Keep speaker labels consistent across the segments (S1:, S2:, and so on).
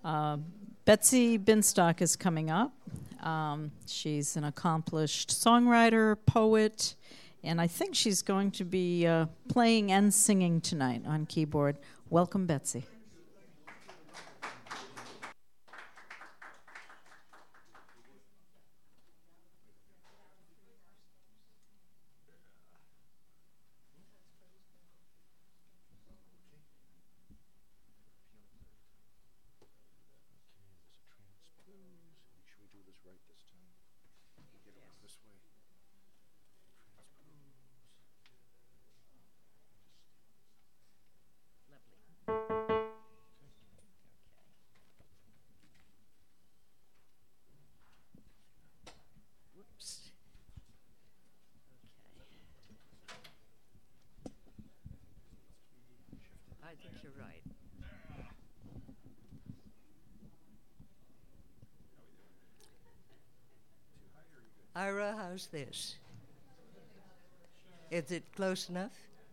S1: Uh, Betsy Binstock is coming up. She's an accomplished songwriter, poet, and I think she's going to be playing and singing tonight on keyboard. Welcome, Betsy.
S2: I think you're right. Ira, how's this? Is it close enough?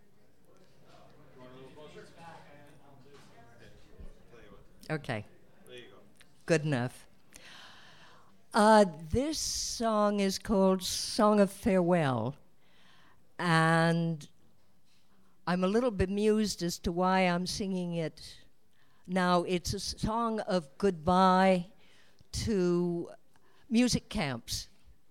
S2: Okay. Good enough. This song is called Song of Farewell, and I'm a little bemused as to why I'm singing it now. It's a song of goodbye to music camps.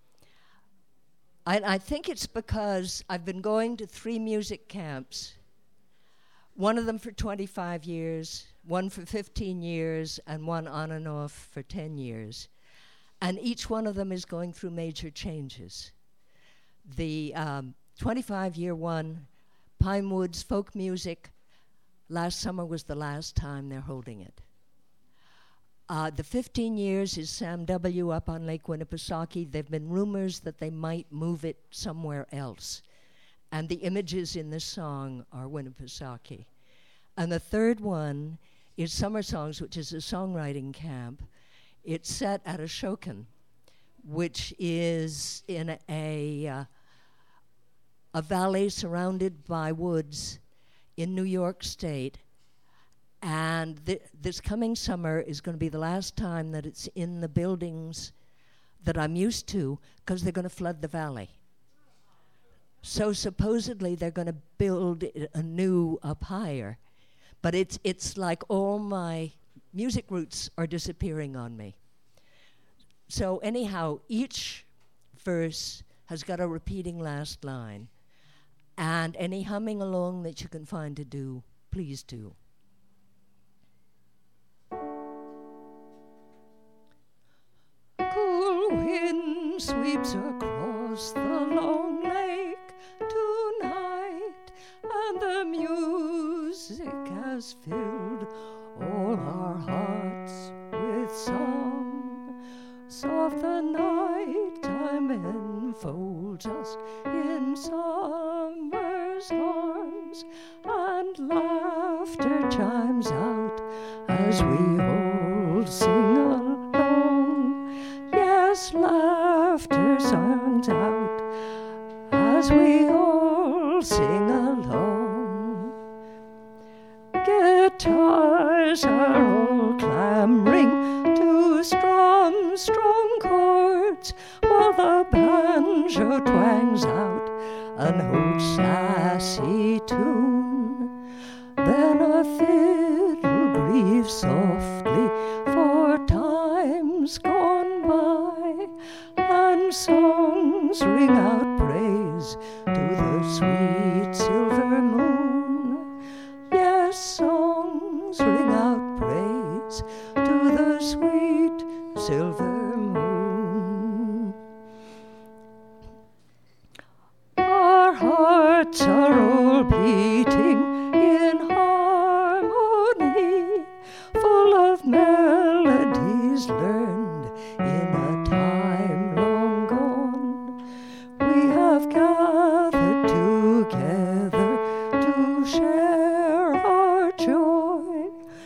S2: I think it's because I've been going to 3 music camps, one of them for 25 years, one for 15 years, and one on and off for 10 years. And each one of them is going through major changes. The 25-year one, Pine Woods Folk Music, last summer was the last time they're holding it. The 15 years is Sam W. up on Lake Winnipesaukee. There have been rumors that they might move it somewhere else. And the images in this song are Winnipesaukee. And the third one is Summer Songs, which is a songwriting camp. It's set at Ashokan, which is in a valley surrounded by woods in New York State. And this coming summer is going to be the last time that it's in the buildings that I'm used to, because they're going to flood the valley. So supposedly they're going to build anew up higher. But it's like all my music roots are disappearing on me. So anyhow, each verse has got a repeating last line. And any humming along that you can find to do, please do. Cool wind sweeps across the long lake tonight, and the music has filled all our hearts with song. Soft the night time enfolds us in summer's arms, and laughter chimes out as we all sing along. Yes, laughter sounds out as we all sing along. Guitars are all clamoring to strum strong chords, while the banjo twangs out an old sassy tune. Then a fiddle grieves softly for times gone by, and songs ring out praise to the sweet silver moon. Yes, songs ring out praise to the sweet silver moon. Our hearts are all beating in harmony, full of melodies learned in a time long gone. We have gathered together to share our joy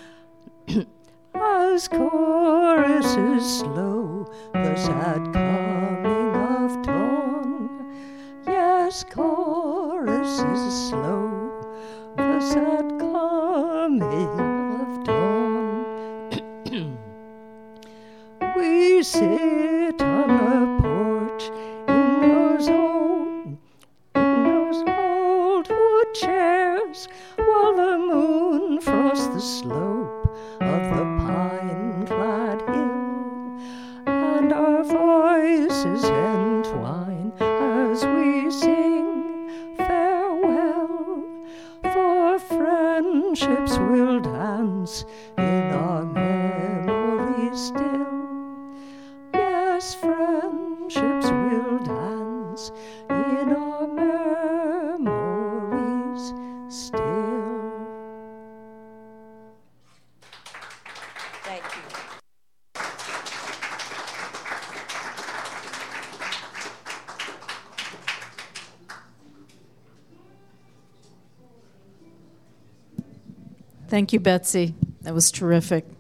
S2: as choruses slow the sad coming of dawn. Yes, choruses slow the sad coming of dawn. We sit on the porch in those old wood chairs while the moon frosts the slope of the pine-clad hill, and our voices entwine as we sing farewell, for friendships will dance in our memories still. Yes, friendships will dance in our memories still. Thank you.
S1: Thank you, Betsy. That was terrific.